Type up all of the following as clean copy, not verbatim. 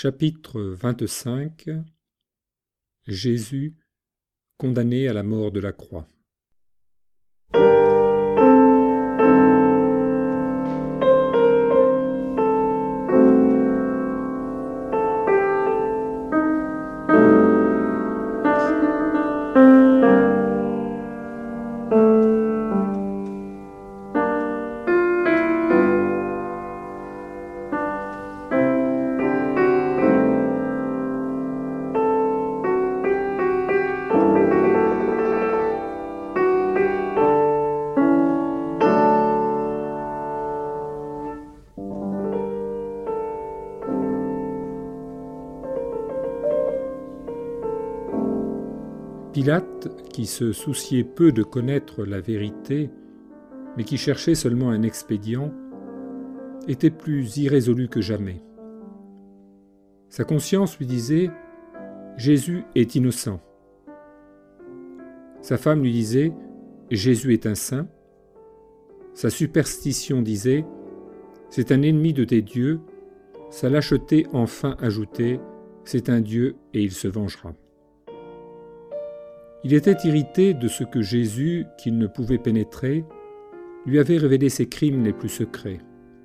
Chapitre 25 Jésus, condamné à la mort de la croix. Pilate, qui se souciait peu de connaître la vérité, mais qui cherchait seulement un expédient, était plus irrésolu que jamais. Sa conscience lui disait « Jésus est innocent ». Sa femme lui disait « Jésus est un saint ». Sa superstition disait « C'est un ennemi de tes dieux ». Sa lâcheté enfin ajoutait « C'est un Dieu et il se vengera ». Il était irrité de ce que Jésus, qu'il ne pouvait pénétrer, lui avait révélé ses crimes les plus secrets,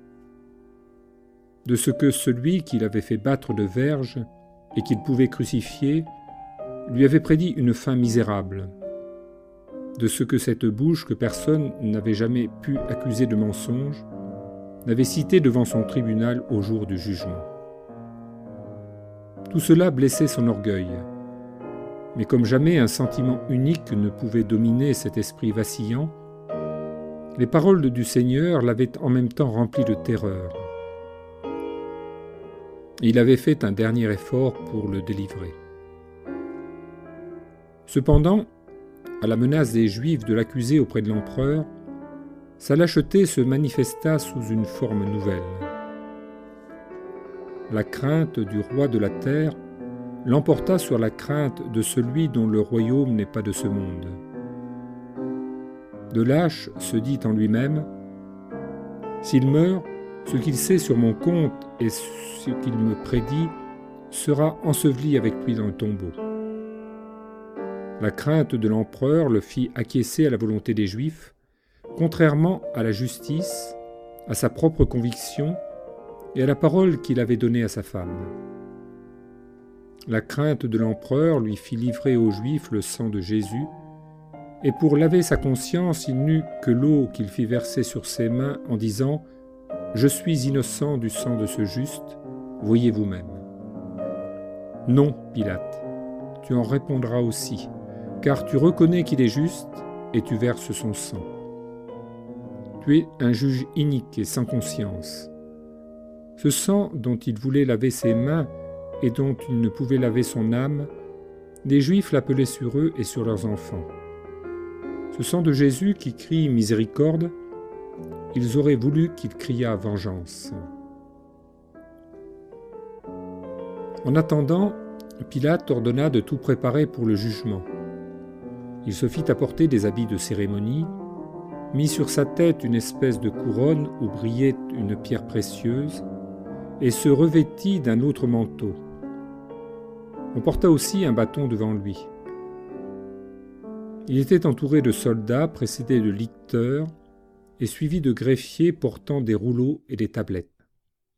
de ce que celui qu'il avait fait battre de verge et qu'il pouvait crucifier lui avait prédit une fin misérable, de ce que cette bouche que personne n'avait jamais pu accuser de mensonge n'avait cité devant son tribunal au jour du jugement. Tout cela blessait son orgueil. Mais comme jamais un sentiment unique ne pouvait dominer cet esprit vacillant, les paroles du Seigneur l'avaient en même temps rempli de terreur. Et il avait fait un dernier effort pour le délivrer. Cependant, à la menace des Juifs de l'accuser auprès de l'empereur, sa lâcheté se manifesta sous une forme nouvelle. La crainte du roi de la terre l'emporta sur la crainte de celui dont le royaume n'est pas de ce monde. De lâche se dit en lui-même « S'il meurt, ce qu'il sait sur mon compte et ce qu'il me prédit sera enseveli avec lui dans le tombeau. » La crainte de l'empereur le fit acquiescer à la volonté des Juifs, contrairement à la justice, à sa propre conviction et à la parole qu'il avait donnée à sa femme. La crainte de l'empereur lui fit livrer aux Juifs le sang de Jésus, et pour laver sa conscience, il n'eut que l'eau qu'il fit verser sur ses mains en disant « Je suis innocent du sang de ce juste, voyez vous-même. » Non, Pilate, tu en répondras aussi, car tu reconnais qu'il est juste et tu verses son sang. Tu es un juge inique et sans conscience. Ce sang dont il voulait laver ses mains et dont il ne pouvait laver son âme, les Juifs l'appelaient sur eux et sur leurs enfants. Ce sang de Jésus qui crie miséricorde, ils auraient voulu qu'il criât vengeance. En attendant, Pilate ordonna de tout préparer pour le jugement. Il se fit apporter des habits de cérémonie, mit sur sa tête une espèce de couronne où brillait une pierre précieuse, et se revêtit d'un autre manteau. On porta aussi un bâton devant lui. Il était entouré de soldats précédés de licteurs et suivi de greffiers portant des rouleaux et des tablettes.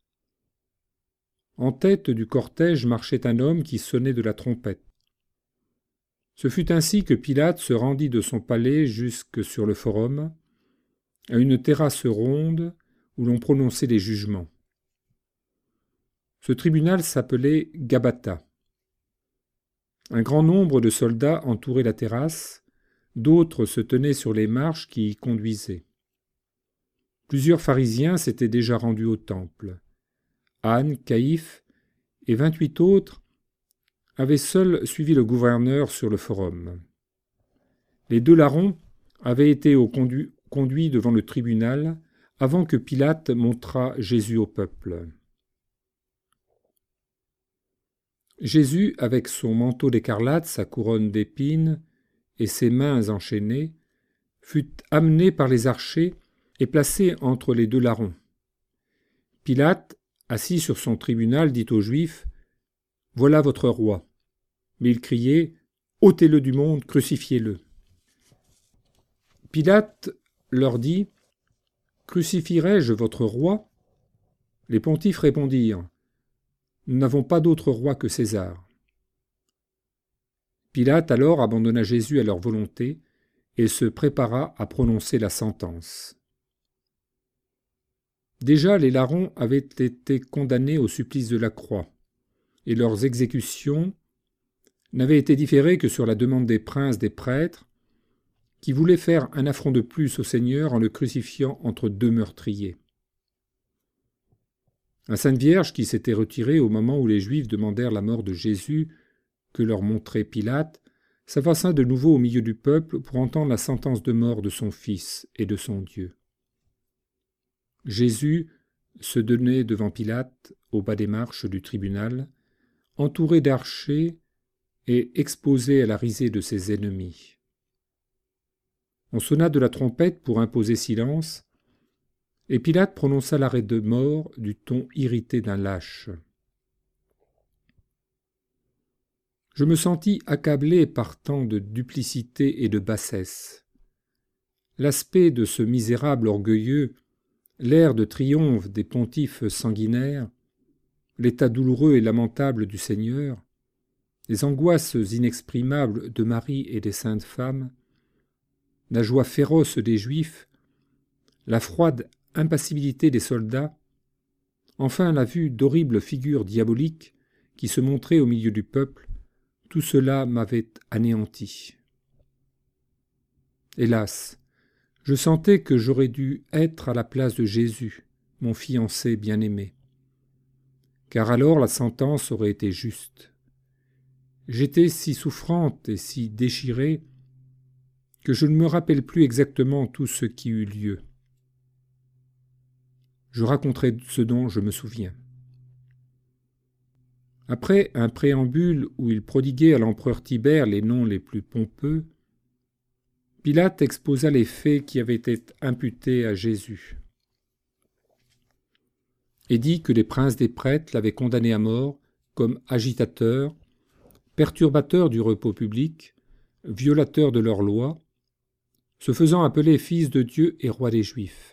En tête du cortège marchait un homme qui sonnait de la trompette. Ce fut ainsi que Pilate se rendit de son palais jusque sur le forum, à une terrasse ronde où l'on prononçait les jugements. Ce tribunal s'appelait Gabbatha. Un grand nombre de soldats entouraient la terrasse, d'autres se tenaient sur les marches qui y conduisaient. Plusieurs pharisiens s'étaient déjà rendus au temple. Anne, Caïphe et 28 autres avaient seuls suivi le gouverneur sur le forum. Les 2 larrons avaient été conduits devant le tribunal avant que Pilate montrât Jésus au peuple. Jésus, avec son manteau d'écarlate, sa couronne d'épines et ses mains enchaînées, fut amené par les archers et placé entre les 2 larrons. Pilate, assis sur son tribunal, dit aux Juifs « Voilà votre roi !» Mais ils criaient « Ôtez-le du monde, crucifiez-le !» Pilate leur dit « Crucifierai-je votre roi ?» Les pontifes répondirent « Nous n'avons pas d'autre roi que César. » Pilate alors abandonna Jésus à leur volonté et se prépara à prononcer la sentence. Déjà les larrons avaient été condamnés au supplice de la croix, et leurs exécutions n'avaient été différées que sur la demande des princes des prêtres, qui voulaient faire un affront de plus au Seigneur en le crucifiant entre deux meurtriers. La Sainte Vierge, qui s'était retirée au moment où les Juifs demandèrent la mort de Jésus, que leur montrait Pilate, s'avança de nouveau au milieu du peuple pour entendre la sentence de mort de son Fils et de son Dieu. Jésus se donnait devant Pilate, au bas des marches du tribunal, entouré d'archers et exposé à la risée de ses ennemis. On sonna de la trompette pour imposer silence, et Pilate prononça l'arrêt de mort du ton irrité d'un lâche. Je me sentis accablé par tant de duplicité et de bassesse. L'aspect de ce misérable orgueilleux, l'air de triomphe des pontifes sanguinaires, l'état douloureux et lamentable du Seigneur, les angoisses inexprimables de Marie et des saintes femmes, la joie féroce des Juifs, la froide impassibilité des soldats, enfin la vue d'horribles figures diaboliques qui se montraient au milieu du peuple, tout cela m'avait anéanti. Hélas, je sentais que j'aurais dû être à la place de Jésus, mon fiancé bien-aimé, car alors la sentence aurait été juste. J'étais si souffrante et si déchirée que je ne me rappelle plus exactement tout ce qui eut lieu. Je raconterai ce dont je me souviens. Après un préambule où il prodiguait à l'empereur Tibère les noms les plus pompeux, Pilate exposa les faits qui avaient été imputés à Jésus et dit que les princes des prêtres l'avaient condamné à mort comme agitateur, perturbateur du repos public, violateur de leur loi, se faisant appeler fils de Dieu et roi des Juifs.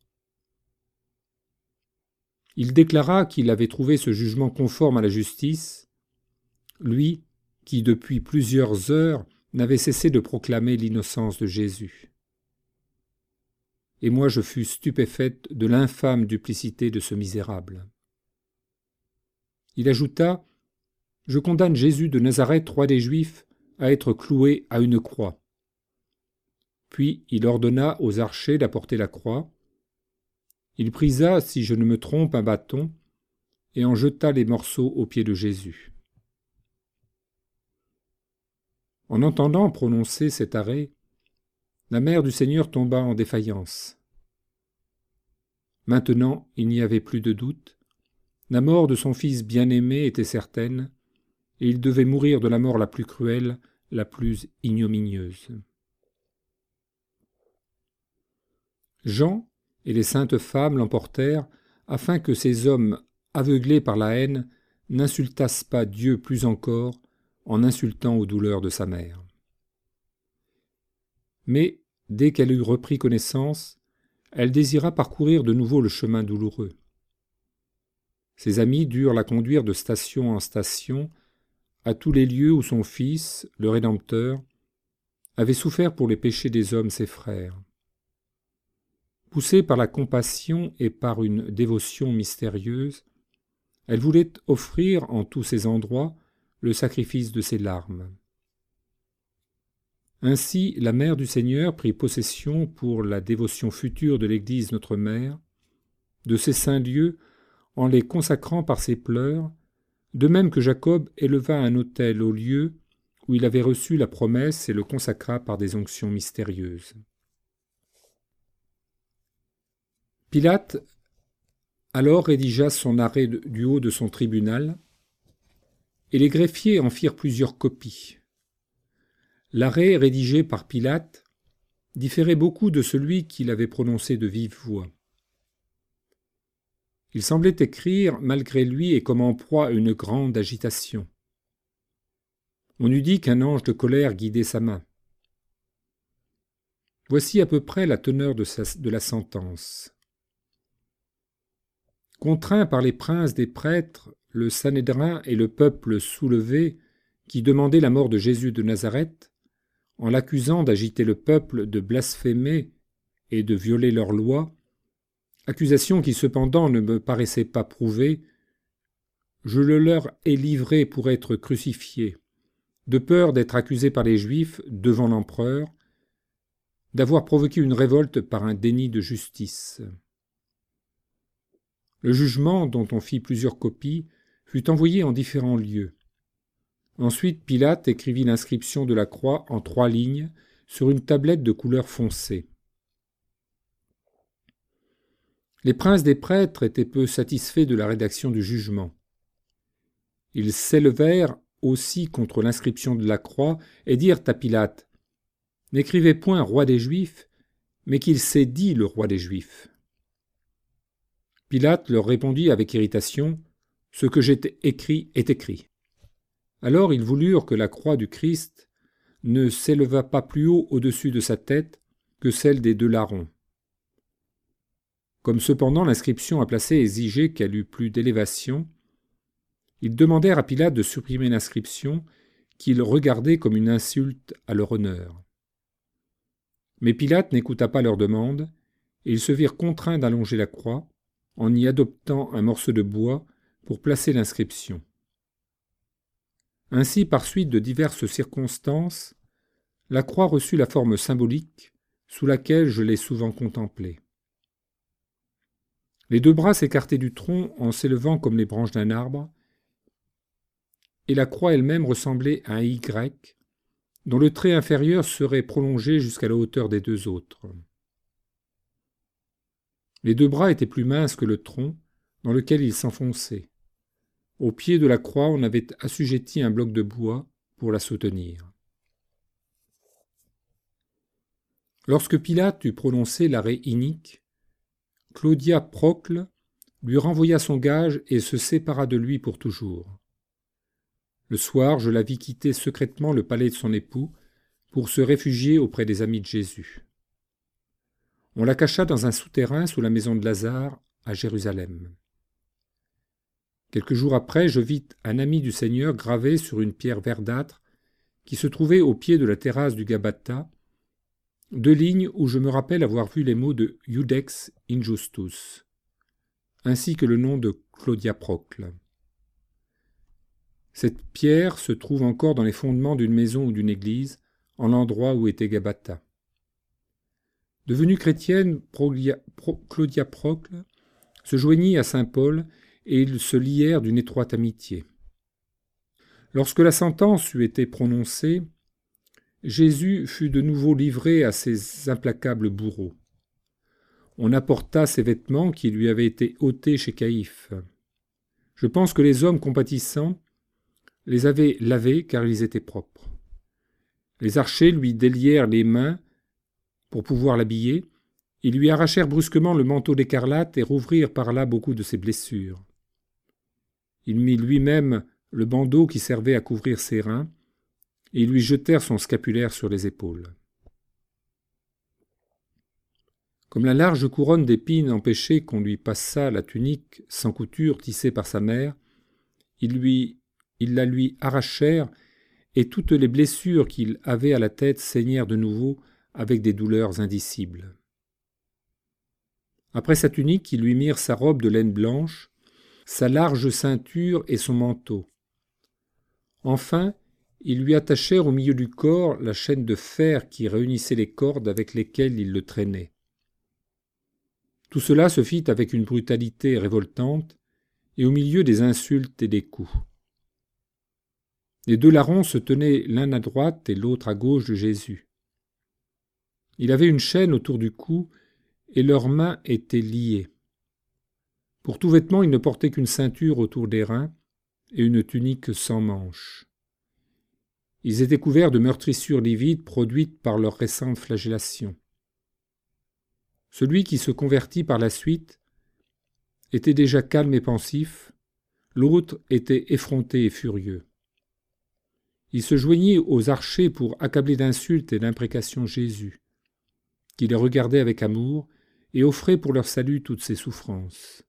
Il déclara qu'il avait trouvé ce jugement conforme à la justice, lui qui depuis plusieurs heures n'avait cessé de proclamer l'innocence de Jésus. Et moi je fus stupéfaite de l'infâme duplicité de ce misérable. Il ajouta « Je condamne Jésus de Nazareth, roi des Juifs, à être cloué à une croix. » Puis il ordonna aux archers d'apporter la croix. Il prisa, si je ne me trompe, un bâton, et en jeta les morceaux aux pieds de Jésus. En entendant prononcer cet arrêt, la mère du Seigneur tomba en défaillance. Maintenant, il n'y avait plus de doute. La mort de son fils bien-aimé était certaine, et il devait mourir de la mort la plus cruelle, la plus ignominieuse. Jean et les saintes femmes l'emportèrent afin que ces hommes, aveuglés par la haine, n'insultassent pas Dieu plus encore en insultant aux douleurs de sa mère. Mais, dès qu'elle eut repris connaissance, elle désira parcourir de nouveau le chemin douloureux. Ses amis durent la conduire de station en station à tous les lieux où son Fils, le Rédempteur, avait souffert pour les péchés des hommes ses frères. Poussée par la compassion et par une dévotion mystérieuse, elle voulait offrir en tous ces endroits le sacrifice de ses larmes. Ainsi, la Mère du Seigneur prit possession pour la dévotion future de l'Église notre Mère, de ces saints lieux, en les consacrant par ses pleurs, de même que Jacob éleva un autel au lieu où il avait reçu la promesse et le consacra par des onctions mystérieuses. Pilate alors rédigea son arrêt du haut de son tribunal, et les greffiers en firent plusieurs copies. L'arrêt rédigé par Pilate différait beaucoup de celui qu'il avait prononcé de vive voix. Il semblait écrire malgré lui et comme en proie à une grande agitation. On eût dit qu'un ange de colère guidait sa main. Voici à peu près la teneur de la sentence. Contraints par les princes des prêtres, le Sanhédrin et le peuple soulevé qui demandait la mort de Jésus de Nazareth, en l'accusant d'agiter le peuple, de blasphémer et de violer leurs lois, accusation qui cependant ne me paraissait pas prouvée, je le leur ai livré pour être crucifié, de peur d'être accusé par les Juifs devant l'empereur, d'avoir provoqué une révolte par un déni de justice. Le jugement, dont on fit plusieurs copies, fut envoyé en différents lieux. Ensuite, Pilate écrivit l'inscription de la croix en 3 lignes sur une tablette de couleur foncée. Les princes des prêtres étaient peu satisfaits de la rédaction du jugement. Ils s'élevèrent aussi contre l'inscription de la croix et dirent à Pilate : « N'écrivez point roi des Juifs, mais qu'il s'est dit le roi des Juifs. » Pilate leur répondit avec irritation : « Ce que j'ai écrit est écrit. » Alors ils voulurent que la croix du Christ ne s'élevât pas plus haut au-dessus de sa tête que celle des 2 larrons. Comme cependant l'inscription à placer exigeait qu'elle eût plus d'élévation, ils demandèrent à Pilate de supprimer l'inscription qu'ils regardaient comme une insulte à leur honneur. Mais Pilate n'écouta pas leur demande, et ils se virent contraints d'allonger la croix, en y adoptant un morceau de bois pour placer l'inscription. Ainsi, par suite de diverses circonstances, la croix reçut la forme symbolique sous laquelle je l'ai souvent contemplée. Les 2 bras s'écartaient du tronc en s'élevant comme les branches d'un arbre, et la croix elle-même ressemblait à un Y, dont le trait inférieur serait prolongé jusqu'à la hauteur des 2 autres. Les 2 bras étaient plus minces que le tronc, dans lequel ils s'enfonçaient. Au pied de la croix, on avait assujetti un bloc de bois pour la soutenir. Lorsque Pilate eut prononcé l'arrêt inique, Claudia Procle lui renvoya son gage et se sépara de lui pour toujours. Le soir, je la vis quitter secrètement le palais de son époux pour se réfugier auprès des amis de Jésus. On la cacha dans un souterrain sous la maison de Lazare à Jérusalem. Quelques jours après, je vis un ami du Seigneur gravé sur une pierre verdâtre qui se trouvait au pied de la terrasse du Gabata, 2 lignes où je me rappelle avoir vu les mots de Iudex Injustus, ainsi que le nom de Claudia Procle. Cette pierre se trouve encore dans les fondements d'une maison ou d'une église, en l'endroit où était Gabata. Devenue chrétienne, Claudia Procle se joignit à saint Paul et ils se lièrent d'une étroite amitié. Lorsque la sentence eut été prononcée, Jésus fut de nouveau livré à ses implacables bourreaux. On apporta ses vêtements qui lui avaient été ôtés chez Caïphe. Je pense que les hommes compatissants les avaient lavés car ils étaient propres. Les archers lui délièrent les mains pour pouvoir l'habiller. Ils lui arrachèrent brusquement le manteau d'écarlate et rouvrirent par là beaucoup de ses blessures. Il mit lui-même le bandeau qui servait à couvrir ses reins, et ils lui jetèrent son scapulaire sur les épaules. Comme la large couronne d'épines empêchait qu'on lui passât la tunique sans couture tissée par sa mère, ils la lui arrachèrent, et toutes les blessures qu'il avait à la tête saignèrent de nouveau avec des douleurs indicibles. Après sa tunique, ils lui mirent sa robe de laine blanche, sa large ceinture et son manteau. Enfin, ils lui attachèrent au milieu du corps la chaîne de fer qui réunissait les cordes avec lesquelles ils le traînaient. Tout cela se fit avec une brutalité révoltante et au milieu des insultes et des coups. Les 2 larrons se tenaient l'un à droite et l'autre à gauche de Jésus. Il avait une chaîne autour du cou et leurs mains étaient liées. Pour tout vêtement, il ne portait qu'une ceinture autour des reins et une tunique sans manches. Ils étaient couverts de meurtrissures livides produites par leur récente flagellation. Celui qui se convertit par la suite était déjà calme et pensif, l'autre était effronté et furieux. Il se joignit aux archers pour accabler d'insultes et d'imprécations Jésus, qui les regardait avec amour et offrait pour leur salut toutes ses souffrances.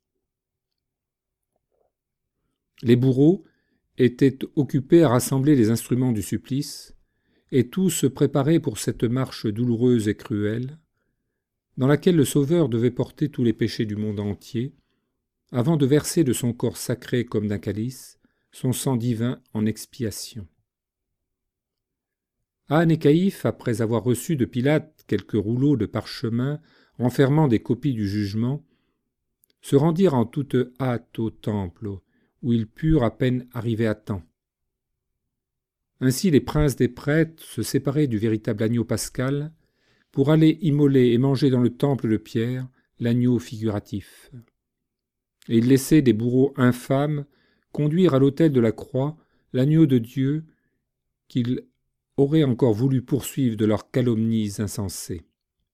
Les bourreaux étaient occupés à rassembler les instruments du supplice, et tous se préparaient pour cette marche douloureuse et cruelle, dans laquelle le Sauveur devait porter tous les péchés du monde entier, avant de verser de son corps sacré comme d'un calice son sang divin en expiation. Anne et Caïphe, après avoir reçu de Pilate quelques rouleaux de parchemin renfermant des copies du jugement, se rendirent en toute hâte au temple, où ils purent à peine arriver à temps. Ainsi les princes des prêtres se séparaient du véritable agneau pascal pour aller immoler et manger dans le temple de Pierre l'agneau figuratif. Et ils laissaient des bourreaux infâmes conduire à l'autel de la croix l'agneau de Dieu qu'ils auraient encore voulu poursuivre de leurs calomnies insensées.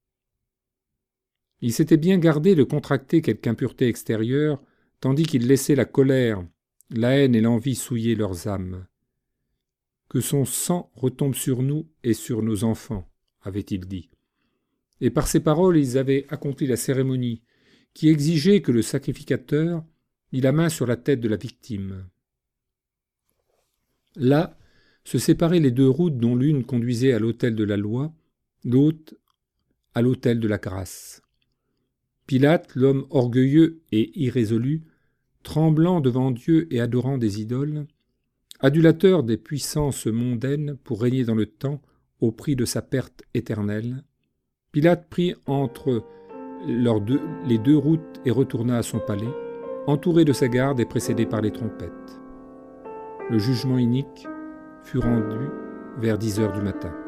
Ils s'étaient bien gardés de contracter quelque impureté extérieure, tandis qu'ils laissaient la colère, la haine et l'envie souiller leurs âmes. Que son sang retombe sur nous et sur nos enfants, avait-il dit. Et par ces paroles, ils avaient accompli la cérémonie, qui exigeait que le sacrificateur mit la main sur la tête de la victime. Là se séparaient les deux routes dont l'une conduisait à l'autel de la loi, l'autre à l'autel de la grâce. Pilate, l'homme orgueilleux et irrésolu, tremblant devant Dieu et adorant des idoles, adulateur des puissances mondaines pour régner dans le temps au prix de sa perte éternelle, Pilate prit entre les deux routes et retourna à son palais, entouré de sa garde et précédé par les trompettes. Le jugement inique fut rendu vers 10 heures du matin.